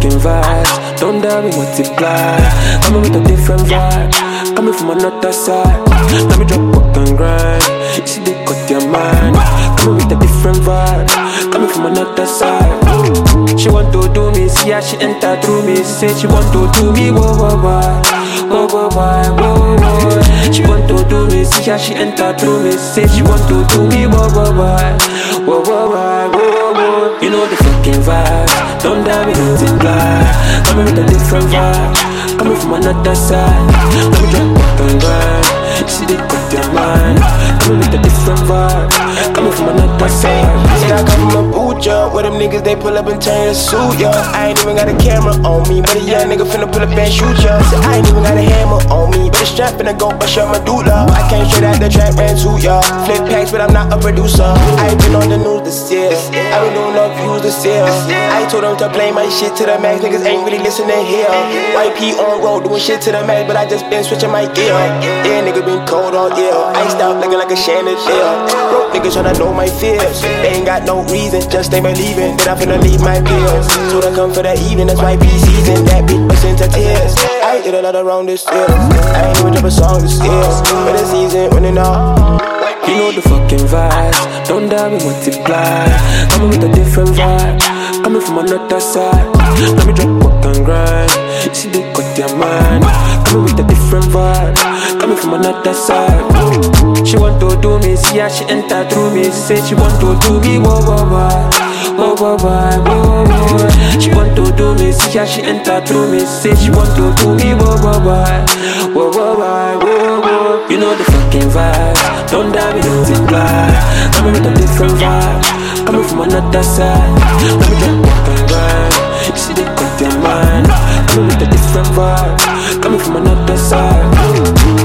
fucking vibes. Don't dare me multiply. Coming with a different vibe. Coming from another side. Let me drop walk and grind. You see they cut your mind. Coming with a different vibe. Coming from another side. She want to do me, see how she enter through me. Say she want to do me, whoa, whoa, whoa. Whoa, whoa, whoa, whoa, whoa. She want to do me, see how she enter through me. Say she want to do me, whoa, whoa, whoa. Whoa, whoa, whoa, whoa, whoa. You know the fucking vibes. Don't dare me nothing blind. Coming with a different vibe. Coming from another side. Let me drop walk and grind. You see they cut their mind. Coming with a different vibe. Coming from another side. See I come from a boot up. Where them niggas they pull up and turn the suit, yo. I ain't even got a camera on me, but a young nigga finna pull up and shoot, yo. See I ain't even got a hammer on me, but a strap finna go bust up my doula. I came straight out the trap, ran to y'all. Flip packs, but I'm not a producer. I ain't been on the news this year. I been doing enough views this year. I told them to play my shit to the max. Niggas ain't really listening here. YP on road doing shit to the max, but I just been switching my gear. Yeah, nigga been cold all year. Iced out looking like a chandelier. Broke niggas tryna know my fears. They ain't got no reason, just they believing that I'm finna leave my pills. So I come for the evening, that's my peace season. That bitch burst into tears. I did a lot around this year. I ain't even drop a song this year. But the season winning out. You know the fucking vibes. Don't dare me multiply. Coming with a different vibe. Coming from another side. Let me drop walk and grind. You see they cut their mind. Coming with a different vibe. Coming from another side. She want to do me, see how she enter through me. Say she want to do me, whoa, whoa, whoa. Whoa, whoa, whoa, whoa, whoa. She want to do me, see how she enter through me. Say she want to do me, whoa, whoa, whoa. Whoa, whoa, whoa, whoa, whoa. You know the fucking vibes. Don't dare me nothing blind. Coming with a different vibe. Coming from another side. Let me drop walk and grind. You see they cut their mind. Coming with a different vibe. Coming from another side.